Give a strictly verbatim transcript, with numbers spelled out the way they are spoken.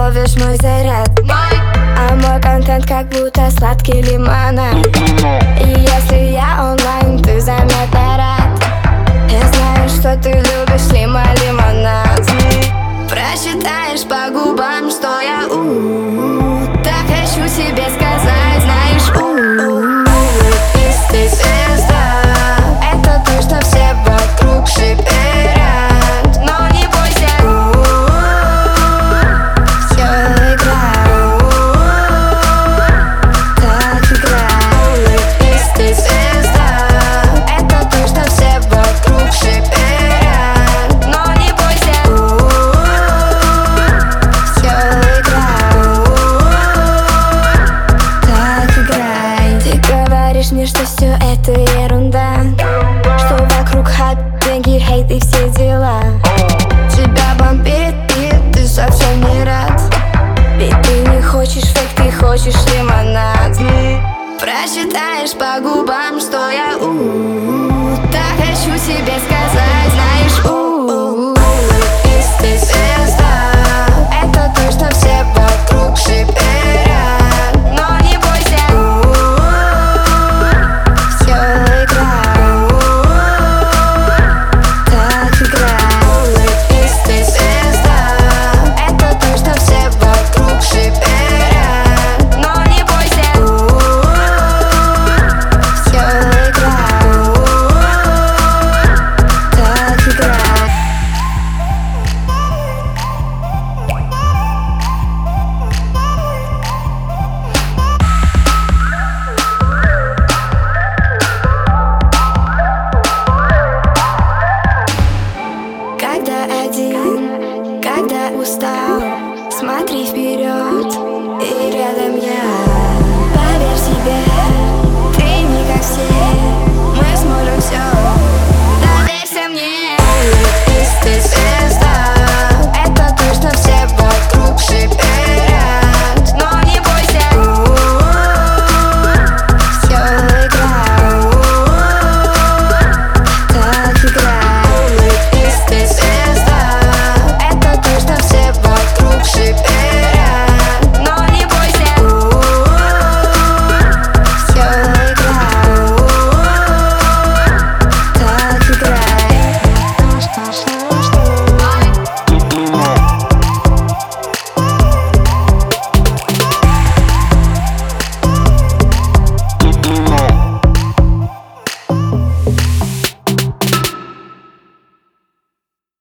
ловишь мой заряд, а мой контент как будто сладкий лимонад. И если я онлайн, ты заметно рад. Я знаю, что ты любишь лимо-лимонад. Прочитаешь по губам, что я у-у-у. Так хочу тебе сказать, знаешь, у-у-у. Ты звезда, это то, что все вокруг шиперят. Но не бойся, все играет, так играет. Ты звезда, это то, что все вокруг шиперят. Но не бойся, все играет, так играет. Ты говоришь мне, что все это ерунда, что вокруг хат, деньги, хейт и все дела. Тебя бомбит, и ты совсем не рад. Ведь ты не хочешь фейк, ты хочешь лимонад. Прочитаешь по губам, что я у-у-у. Так хочу тебе сказать, знаешь, у-у-у. Ты звезда, это то, что все вокруг шиперят.